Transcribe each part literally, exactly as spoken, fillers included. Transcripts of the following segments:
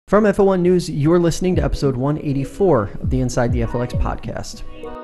From F L one News, you're listening to episode one eighty-four of the Inside the F L X podcast.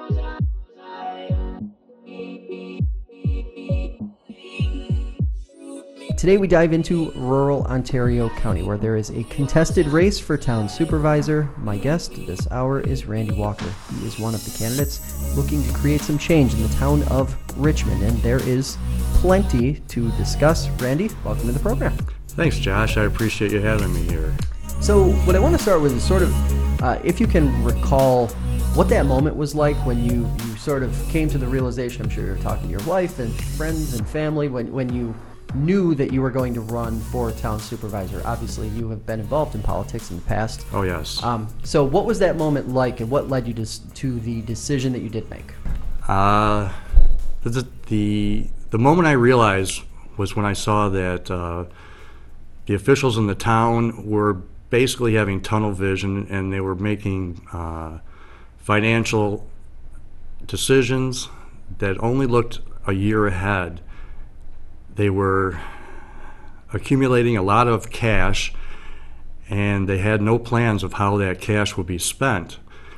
Today we dive into rural Ontario County, where there is a contested race for town supervisor. My guest this hour is Randy Walker. He is one of the candidates looking to create some change in the town of Richmond, and there is plenty to discuss. Randy, welcome to the program. Thanks, Josh. I appreciate you having me here. So what I want to start with is sort of, uh, if you can recall what that moment was like when you, you sort of came to the realization, I'm sure you were talking to your wife and friends and family, when, when you knew that you were going to run for town supervisor. Obviously, you have been involved in politics in the past. Oh, yes. Um, so what was that moment like, and what led you to, to the decision that you did make? Uh, the, the, the moment I realized was when I saw that uh, the officials in the town were basically having tunnel vision, and they were making uh, financial decisions that only looked a year ahead. They were accumulating a lot of cash, and they had no plans of how that cash would be spent.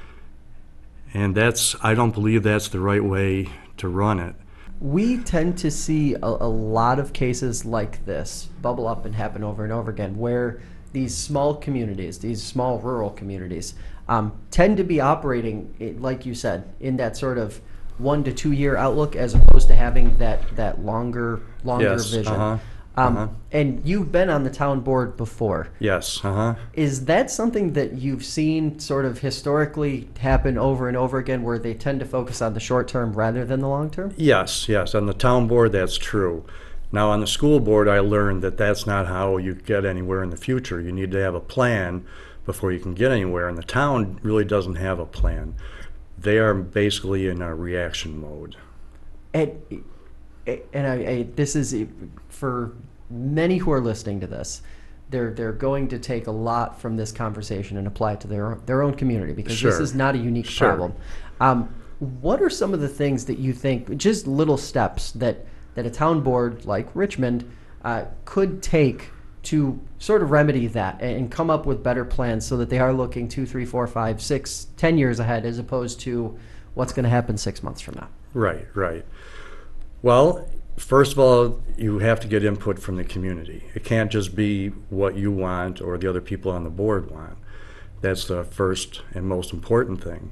And that's, I don't believe that's the right way to run it. We tend to see a, a lot of cases like this bubble up and happen over and over again, where these small communities, these small rural communities, um, tend to be operating, like you said, in that sort of one to two year outlook, as opposed to having that, that longer longer yes, vision. Uh-huh, um, uh-huh. And you've been on the town board before. Yes. Uh-huh. Is that something that you've seen sort of historically happen over and over again, where they tend to focus on the short term rather than the long term? Yes, yes. On the town board, that's true. Now, on the school board, I learned that that's not how you get anywhere in the future. You need to have a plan before you can get anywhere, and the town really doesn't have a plan. They are basically in a reaction mode. And, and I, I, this is, for many who are listening to this, they're they're going to take a lot from this conversation and apply it to their, their own community, because Sure. this is not a unique Sure. problem. Um, what are some of the things that you think, just little steps that that a town board like Richmond uh, could take to sort of remedy that and come up with better plans, so that they are looking two, three, four, five, six, ten years ahead, as opposed to what's going to happen six months from now? Right, right. Well, first of all, you have to get input from the community. It can't just be what you want or the other people on the board want. That's the first and most important thing.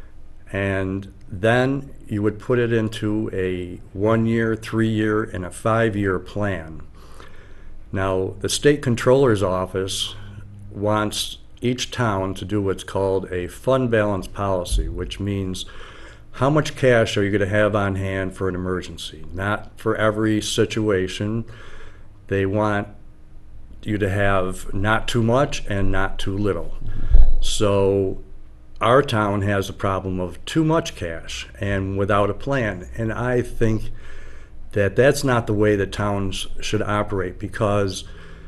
And then you would put it into a one-year, three-year, and a five-year plan. Now, the state controller's office wants each town to do what's called a fund balance policy, which means how much cash are you going to have on hand for an emergency? Not for every situation. They want you to have not too much and not too little. So our town has a problem of too much cash and without a plan. And I think that that's not the way that towns should operate, because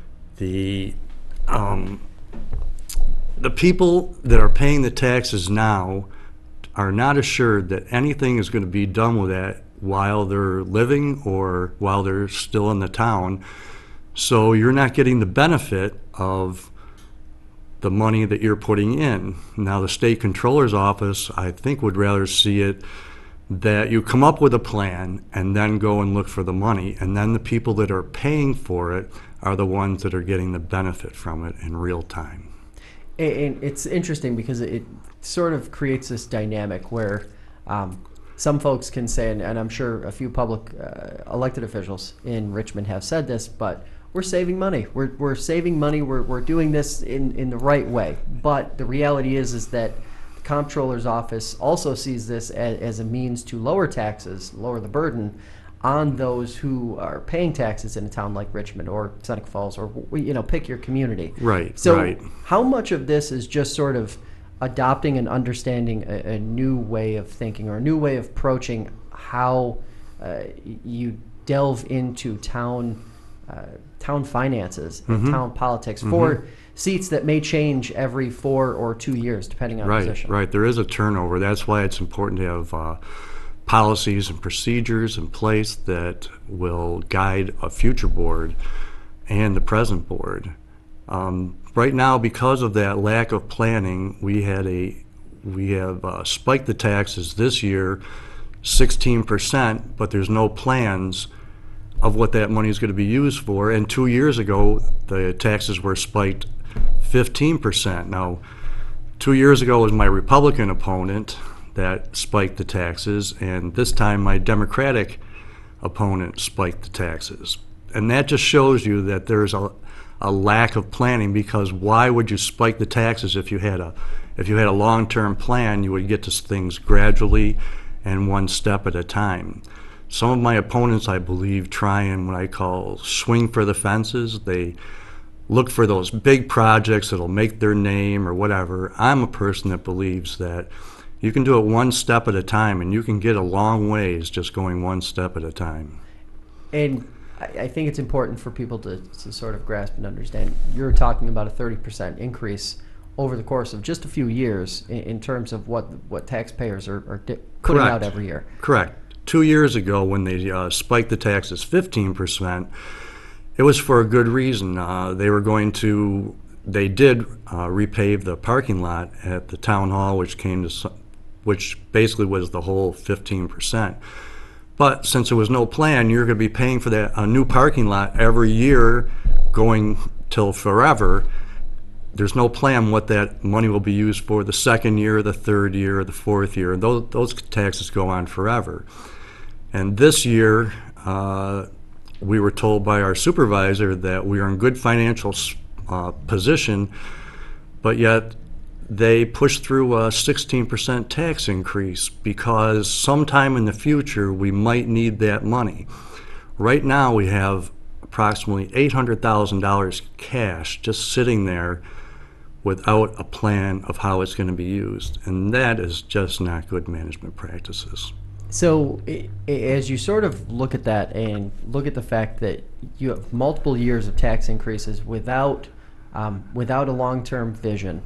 the um, the people that are paying the taxes now are not assured that anything is going to be done with that while they're living or while they're still in the town. So you're not getting the benefit of the money that you're putting in. Now, the state controller's office, I think, would rather see it that you come up with a plan and then go and look for the money, and then the people that are paying for it are the ones that are getting the benefit from it in real time. And it's interesting because it sort of creates this dynamic where um, some folks can say, and, and I'm sure a few public uh, elected officials in Richmond have said this, but we're saving money. We're we're saving money. We're we're doing this in, in the right way. But the reality is is that the comptroller's office also sees this as, as a means to lower taxes, lower the burden on those who are paying taxes in a town like Richmond or Seneca Falls, or, you know, pick your community. Right. So right. How much of this is just sort of adopting and understanding a, a new way of thinking, or a new way of approaching how uh, you delve into town uh, town finances and Mm-hmm. town politics for mm-hmm. seats that may change every four or two years, depending on right, position? Right, there is a turnover. That's why it's important to have uh, policies and procedures in place that will guide a future board and the present board. Um, right now, because of that lack of planning, we had a we have uh, spiked the taxes this year sixteen percent, but there's no plans of what that money is going to be used for. And two years ago, the taxes were spiked fifteen percent. Now, two years ago was my Republican opponent that spiked the taxes, and this time my Democratic opponent spiked the taxes. And that just shows you that there's a, a lack of planning, because why would you spike the taxes if you had a if you had a long-term plan? You would get to things gradually and one step at a time. Some of my opponents, I believe, try and what I call swing for the fences. They look for those big projects that'll make their name or whatever. I'm a person that believes that you can do it one step at a time, and you can get a long ways just going one step at a time. And I I think it's important for people to, to sort of grasp and understand. You're talking about a thirty percent increase over the course of just a few years in, in terms of what what taxpayers are, are di- putting Correct. out every year. Correct. Two years ago, when they uh, spiked the taxes fifteen percent, it was for a good reason. Uh, they were going to, they did uh, repave the parking lot at the town hall, which came to, s- which basically was the whole fifteen percent. But since there was no plan, you're going to be paying for that a new parking lot every year, going till forever. There's no plan what that money will be used for the second year, the third year, the fourth year. Those, those taxes go on forever. And this year, uh, we were told by our supervisor that we are in good financial uh, position, but yet they pushed through a sixteen percent tax increase because sometime in the future we might need that money. Right now we have approximately eight hundred thousand dollars cash just sitting there without a plan of how it's going to be used, and that is just not good management practices. So i- i- as you sort of look at that and look at the fact that you have multiple years of tax increases without um, without a long-term vision,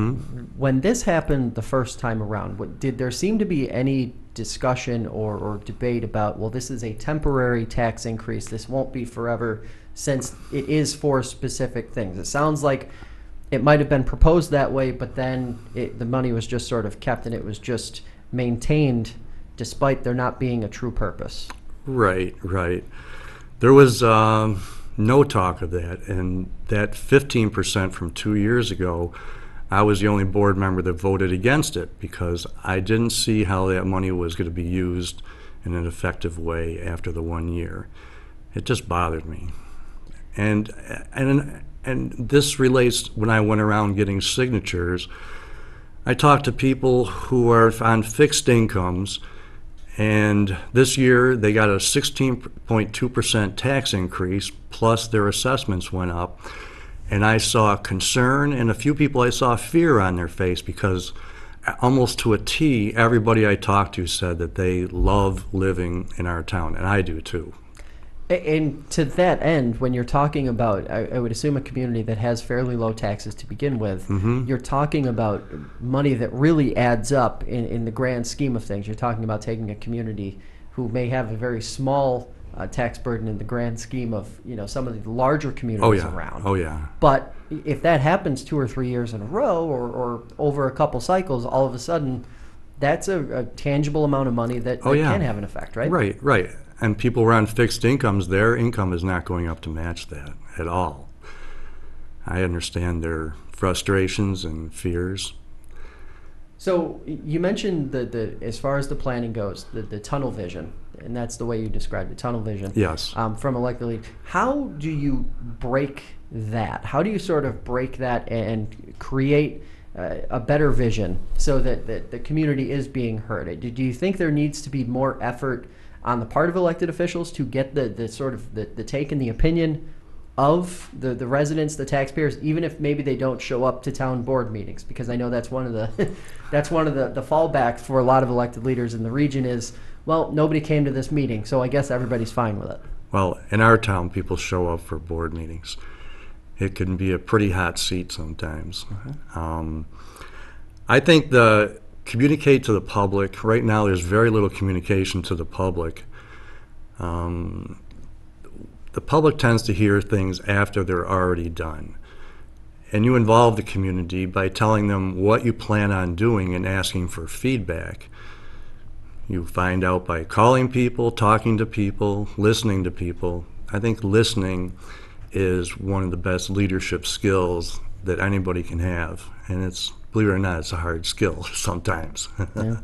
when this happened the first time around, what, did there seem to be any discussion or, or debate about, well, this is a temporary tax increase, this won't be forever, since it is for specific things? It sounds like it might have been proposed that way, but then it, the money was just sort of kept and it was just maintained despite there not being a true purpose. Right, right. There was um, no talk of that, and that fifteen percent from two years ago, I was the only board member that voted against it because I didn't see how that money was going to be used in an effective way after the one year. It just bothered me. And, and, and this relates when I went around getting signatures. I talked to people who are on fixed incomes, and this year they got a sixteen point two percent tax increase, plus their assessments went up. And I saw concern, and a few people I saw fear on their face, because almost to a T, everybody I talked to said that they love living in our town, and I do too. A- And to that end, when you're talking about, I, I would assume a community that has fairly low taxes to begin with, you're talking about money that really adds up in, in the grand scheme of things. You're talking about taking a community who may have a very small uh, tax burden in the grand scheme of, you know, some of the larger communities Oh yeah, around. oh yeah. But if that happens two or three years in a row, or, or over a couple cycles, all of a sudden, that's a, a tangible amount of money that, Oh, that yeah. can have an effect, right? Right, right. And people who are on fixed incomes, their income is not going up to match that at all. I understand their frustrations and fears. So y- you mentioned the, the as far as the planning goes, the, the tunnel vision, and that's the way you described it, tunnel vision. Yes. Um, from elected lead. How do you break that? How do you sort of break that and create uh, a better vision so that, that the community is being heard? Do, do you think there needs to be more effort on the part of elected officials to get the, the sort of the, the take and the opinion of the, the residents, the taxpayers, even if maybe they don't show up to town board meetings? Because I know that's one of the that's one of the, the fallbacks for a lot of elected leaders in the region is, well, nobody came to this meeting, so I guess everybody's fine with it. Well, in our town, people show up for board meetings. It can be a pretty hot seat sometimes. Um, I think the communicate to the public. Right now, there's very little communication to the public. Um, the public tends to hear things after they're already done. and you involve the community by telling them what you plan on doing and asking for feedback. You find out by calling people, talking to people, listening to people. I think listening is one of the best leadership skills that anybody can have, and it's, believe it or not, it's a hard skill sometimes. Yeah.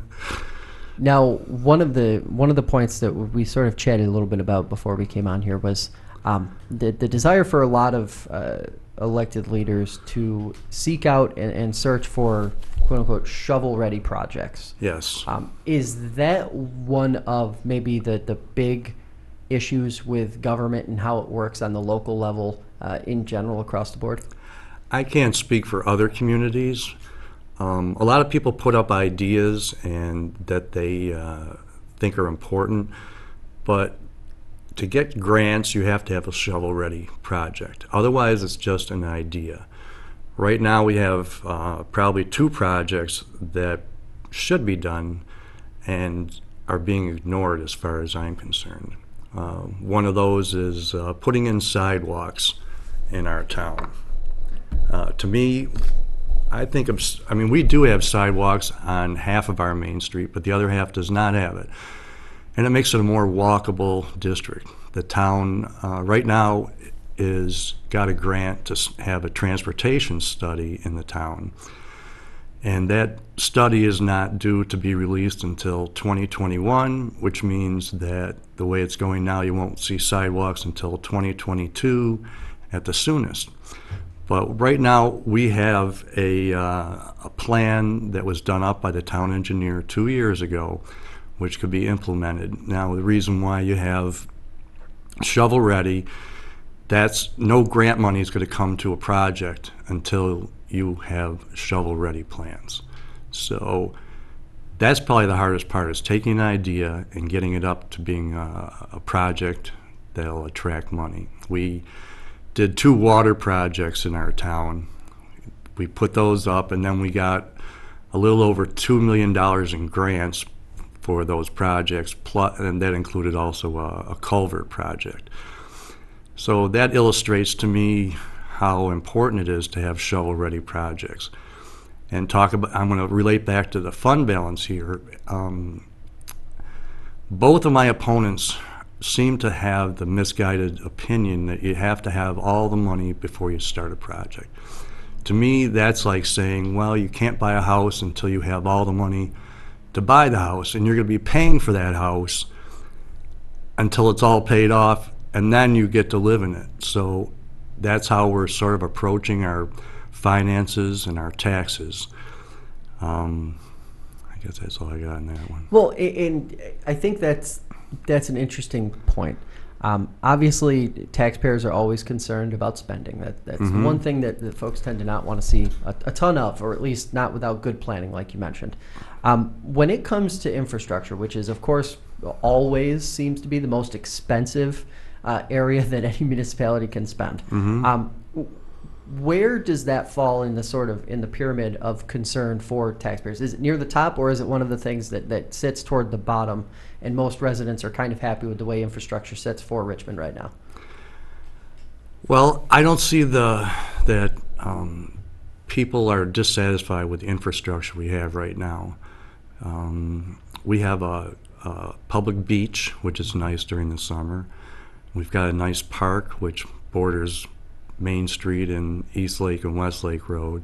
Now, one of the one of the points that we sort of chatted a little bit about before we came on here was um, the the desire for a lot of uh, elected leaders to seek out and, and search for quote unquote shovel-ready projects. Yes. Um, is that one of maybe the the big issues with government and how it works on the local level uh, in general across the board? I can't speak for other communities. Um, a lot of people put up ideas and that they uh, think are important, but to get grants, you have to have a shovel-ready project. Otherwise, it's just an idea. Right now, we have uh, probably two projects that should be done and are being ignored as far as I'm concerned. Uh, one of those is uh, putting in sidewalks in our town. Uh, to me, I think, of, I mean, we do have sidewalks on half of our main street, but the other half does not have it. And it makes it a more walkable district. The town, uh, right now, is got a grant to s- have a transportation study in the town. And that study is not due to be released until twenty twenty-one, which means that the way it's going now, you won't see sidewalks until twenty twenty-two at the soonest. But right now, we have a, uh, a plan that was done up by the town engineer two years ago, which could be implemented. Now, the reason why you have shovel-ready, that's no grant money is going to come to a project until you have shovel-ready plans. So that's probably the hardest part, is taking an idea and getting it up to being a, a project that'll attract money. We did two water projects in our town. We put those up, and then we got a little over two million dollars in grants for those projects, plus, and that included also a, a culvert project. So that illustrates to me how important it is to have shovel-ready projects. And talk about, I'm going to relate back to the fund balance here. Um, both of my opponents seem to have the misguided opinion that you have to have all the money before you start a project. To me, that's like saying, well, you can't buy a house until you have all the money to buy the house, and you're going to be paying for that house until it's all paid off, and then you get to live in it. So that's how we're sort of approaching our finances and our taxes. Um, I guess that's all I got on that one. Well, a- and I think that's that's an interesting point. Um, obviously, taxpayers are always concerned about spending. That that's Mhm. the one thing that, that folks tend to not want to see a, a ton of, or at least not without good planning, like you mentioned. Um, when it comes to infrastructure, which is, of course, always seems to be the most expensive uh, area that any municipality can spend. Mhm. Um, where does that fall in the sort of in the pyramid of concern for taxpayers? Is it near the top, or is it one of the things that, that sits toward the bottom, and most residents are kind of happy with the way infrastructure sits for Richmond right now? Well, I don't see the that um, people are dissatisfied with the infrastructure we have right now. Um, we have a, a public beach, which is nice during the summer. We've got a nice park, which borders Main Street and East Lake and West Lake Road.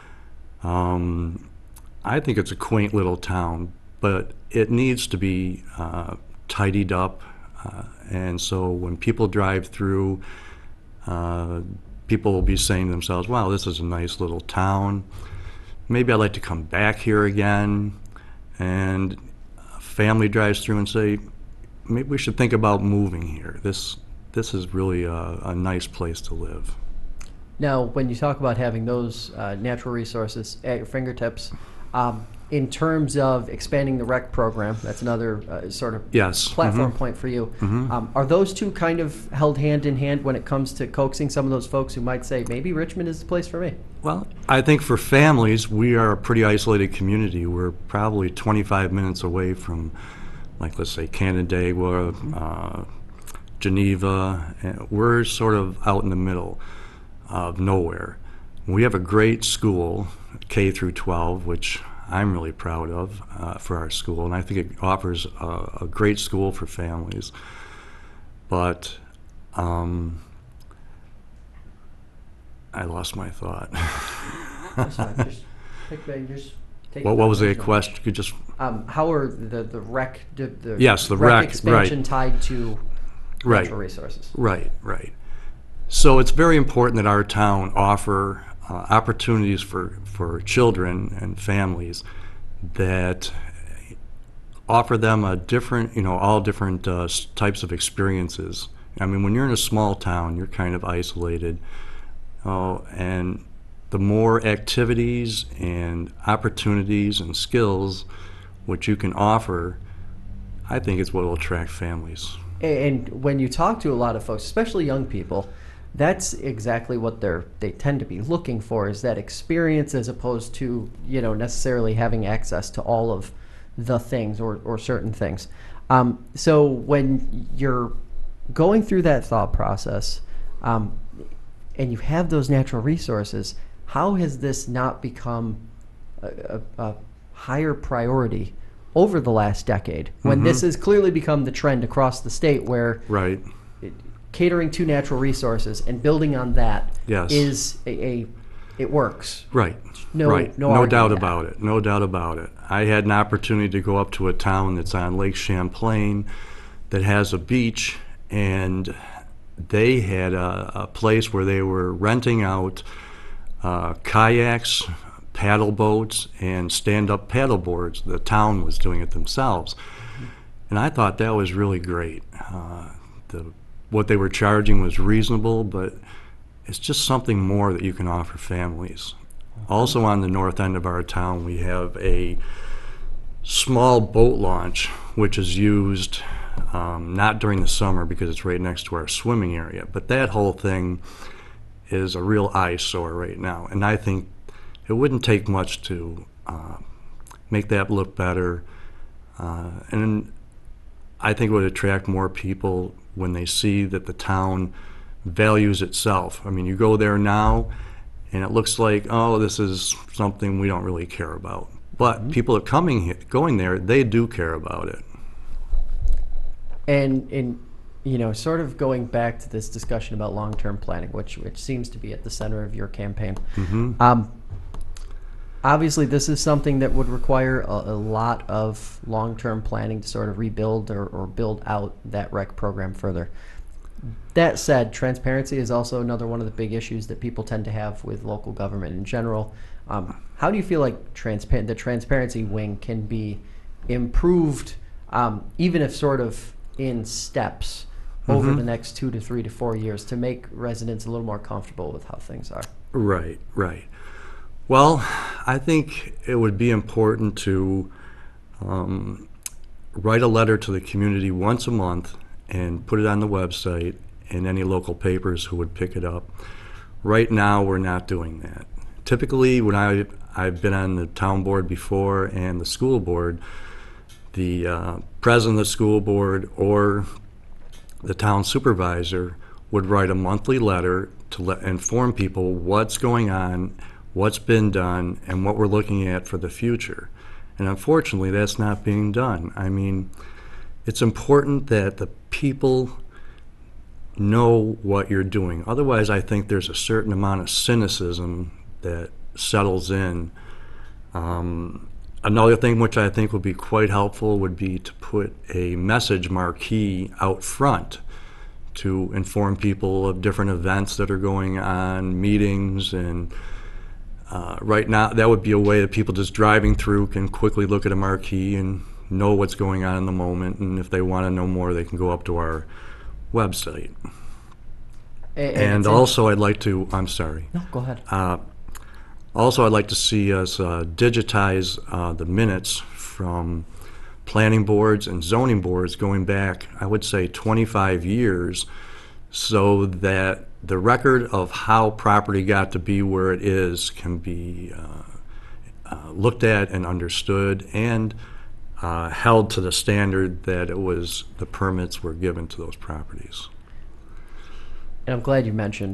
Um, I think it's a quaint little town, but it needs to be uh, tidied up. Uh, and so when people drive through, uh, people will be saying to themselves, wow, this is a nice little town. Maybe I'd like to come back here again. And a family drives through and say, maybe we should think about moving here. This this is really a, a nice place to live. Now, when you talk about having those uh, natural resources at your fingertips, um, in terms of expanding the rec program, that's another uh, sort of Yes. platform Mhm. point for you. Mhm. Um, are those two kind of held hand in hand when it comes to coaxing some of those folks who might say, maybe Richmond is the place for me? Well, I think for families, we are a pretty isolated community. We're probably twenty-five minutes away from, like, let's say, Canandaigua, uh, Geneva. And we're sort of out in the middle of nowhere. We have a great school, K through twelve, which I'm really proud of uh, for our school, and I think it offers a, a great school for families. But um, I lost my thought. That's fine. Just pick the- just take What, the what was the original. question? Could just Um, how are the the rec the, the Yes, the rec, expansion right. tied to Right. natural resources? Right, right. So it's very important that our town offer uh, opportunities for, for children and families that offer them a different, you know, all different uh, s- types of experiences. I mean, when you're in a small town, you're kind of isolated. Oh, and the more activities and opportunities and skills which you can offer, I think is what will attract families. And when you talk to a lot of folks, especially young people, that's exactly what they're they tend to be looking for, is that experience, as opposed to, you know, necessarily having access to all of the things or, or certain things. Um, so when you're going through that thought process, um, and you have those natural resources, how has this not become a, a, a higher priority over the last decade, when Mhm. this has clearly become the trend across the state, where Right. it, catering to natural resources and building on that Yes. is a, a it works. Right. No- right. no no arguing doubt that. about it. No doubt about it. I had an opportunity to go up to a town that's on Lake Champlain that has a beach, and they had a, a place where they were renting out uh, kayaks, paddle boats, and stand-up paddle boards. The town was doing it themselves. And I thought that was really great. Uh, the, what they were charging was reasonable, but it's just something more that you can offer families. Also on the north end of our town, we have a small boat launch, which is used um, not during the summer because it's right next to our swimming area, but that whole thing is a real eyesore right now. And I think it wouldn't take much to uh, make that look better. Uh, and I think it would attract more people when they see that the town values itself. I mean, you go there now, and it looks like, oh, this is something we don't really care about. But Mm-hmm. people are coming, he- going there, they do care about it. And in you know, sort of going back to this discussion about long-term planning, which which seems to be at the center of your campaign. Mhm. Um, obviously, this is something that would require a, a lot of long-term planning to sort of rebuild or, or build out that rec program further. That said, transparency is also another one of the big issues that people tend to have with local government in general. Um, how do you feel like transpa- the transparency wing can be improved, um, even if sort of in steps over Mhm. the next two to three to four years, to make residents a little more comfortable with how things are? Right, right. Well, I think it would be important to um, write a letter to the community once a month and put it on the website and any local papers who would pick it up. Right now, we're not doing that. Typically, when I, I've been on the town board before and the school board, the uh, president of the school board or the town supervisor would write a monthly letter to let, inform people what's going on, what's been done, and what we're looking at for the future. And unfortunately, that's not being done. I mean, it's important that the people know what you're doing. Otherwise, I think there's a certain amount of cynicism that settles in. Um, another thing which I think would be quite helpful would be to put a message marquee out front to inform people of different events that are going on, meetings, and uh, right now that would be a way that people just driving through can quickly look at a marquee and know what's going on in the moment, and if they want to know more, they can go up to our website. A- And, And it's in- also, I'd like to, I'm sorry. no, go ahead. Uh, Also, I'd like to see us uh, digitize uh, the minutes from planning boards and zoning boards going back, I would say, twenty-five years, so that the record of how property got to be where it is can be uh, uh, looked at and understood and uh, held to the standard that it was, the permits were given to those properties. And I'm glad you mentioned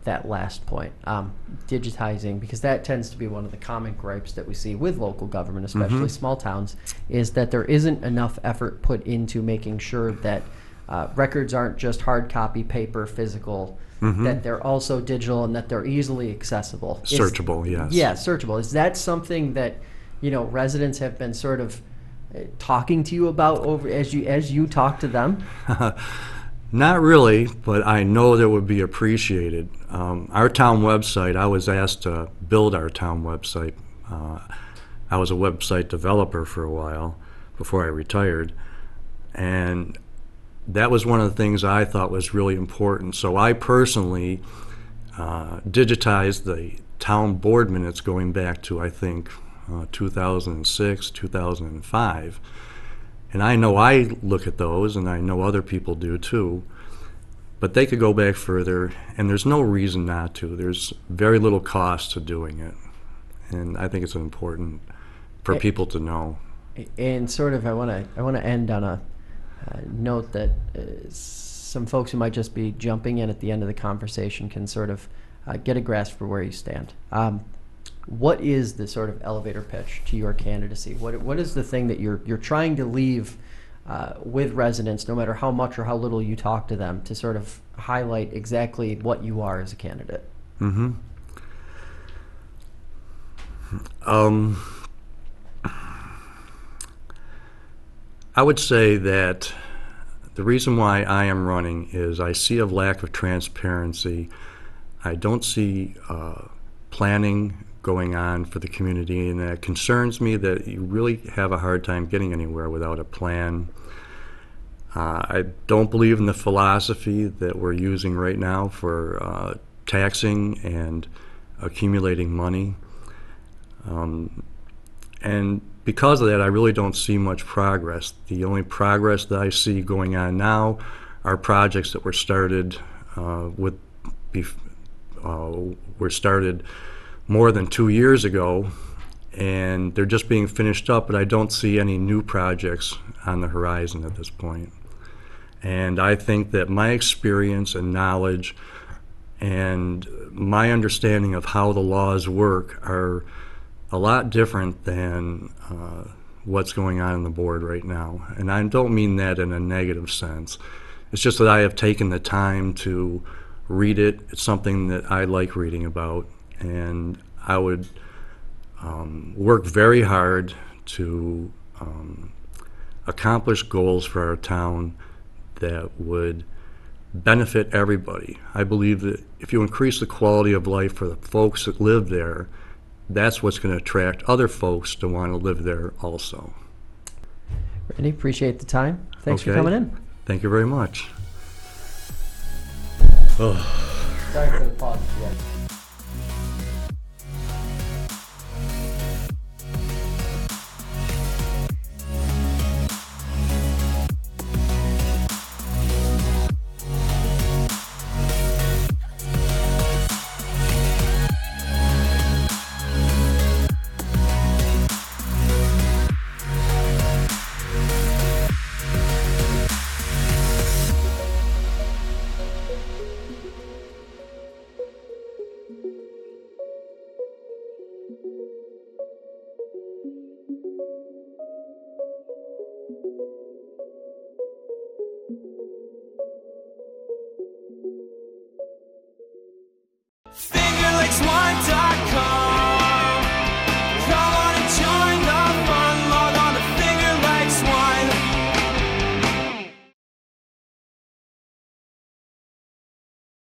that last point, um, digitizing, because that tends to be one of the common gripes that we see with local government, especially small towns, is that there isn't enough effort put into making sure that uh, records aren't just hard copy, paper, physical, that they're also digital and that they're easily accessible. Is- Searchable, yes. Yeah, searchable. Is that something that, you know, residents have been sort of uh, talking to you about over as you as you talk to them? Not really, but I know that would be appreciated. Um, our town website, I was asked to build our town website. Uh, I was a website developer for a while before I retired, and that was one of the things I thought was really important. So I personally uh, digitized the town board minutes going back to, I think, uh, two thousand six, two thousand five. And I know I look at those, and I know other people do too, but they could go back further, and there's no reason not to. There's very little cost to doing it, and I think it's important for Eh. people to know. And sort of, I want to I want to end on a uh, note that uh, some folks who might just be jumping in at the end of the conversation can sort of uh, get a grasp for where you stand. Um, what is the sort of elevator pitch to your candidacy? What what is the thing that you're you're trying to leave uh, with residents, no matter how much or how little you talk to them, to sort of highlight exactly what you are as a candidate? Mm-hmm. Um, I would say that the reason why I am running is I see a lack of transparency. I don't see uh, planning going on for the community, and that concerns me that you really have a hard time getting anywhere without a plan. Uh, I don't believe in the philosophy that we're using right now for uh, taxing and accumulating money. Um, and because of that, I really don't see much progress. The only progress that I see going on now are projects that were started uh, with, bef- uh, were started more than two years ago, and they're just being finished up, but I don't see any new projects on the horizon at this point. And I think that my experience and knowledge and my understanding of how the laws work are a lot different than uh, what's going on in the board right now. And I don't mean that in a negative sense. It's just that I have taken the time to read it. It's something that I like reading about, and I would um, work very hard to um, accomplish goals for our town that would benefit everybody. I believe that if you increase the quality of life for the folks that live there, that's what's going to attract other folks to want to live there also. Randy, appreciate the time. Thanks Okay. for coming in. Thank you very much. Oh. Sorry for the pause. Yeah.